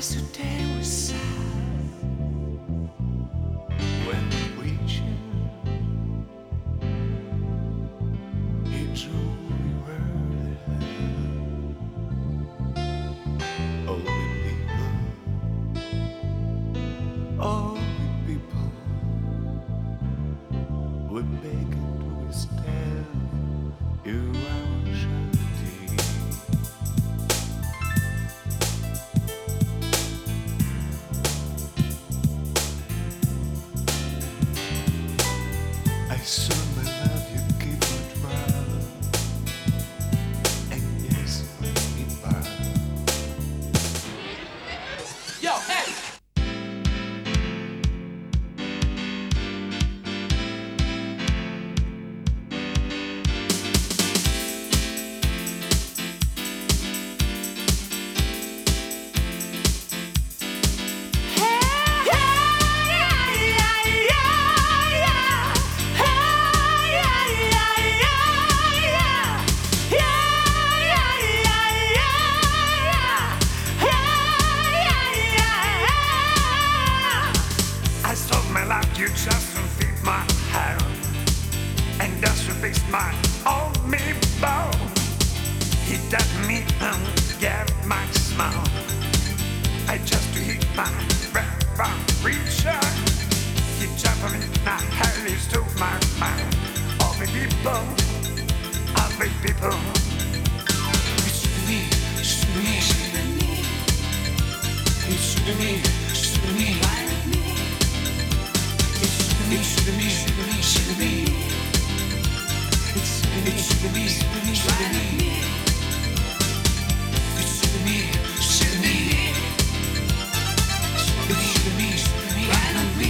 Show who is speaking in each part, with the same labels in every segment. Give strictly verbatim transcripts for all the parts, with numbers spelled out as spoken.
Speaker 1: Yesterday was sad when reaching, he drew me where they had. All the people, all the people were begging to withstand you our charity. I saw my love, you give me trouble, and yes, let me back.
Speaker 2: Yo, hey!
Speaker 1: I sold my life, you just to feed my hand, and thus you fixed my only bone. He taught me and gave my smile. I just to hit my revolution. He jumped on me, now hell is to my mind. All the people, all the people. It's to me, it's to me, it's to me. It's to me, it's to me. It's to me, it's to me, it's to me. It's to me, it's to me, it's to me, it's to me. It's to me, it's to me. It's to me, it's to me, right on me.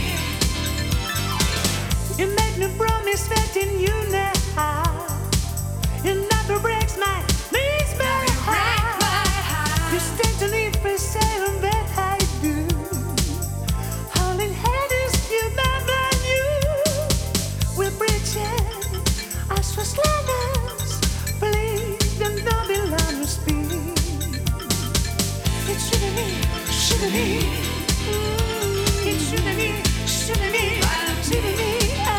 Speaker 3: You make me promise that in you now. You never breaks my, leaves my heart. You stand to me for saying that I do. Holding hands you never knew. We're bridges, as was lovers, believe and not belong to speak. It shouldn't be, shouldn't be. It shouldn't be, shouldn't be, shouldn't be.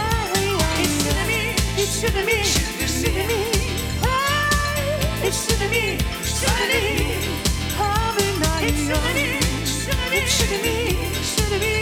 Speaker 3: It shouldn't be, shouldn't be. It shouldn't be, shouldn't be. It shouldn't be, shouldn't be. It shouldn't be, shouldn't be.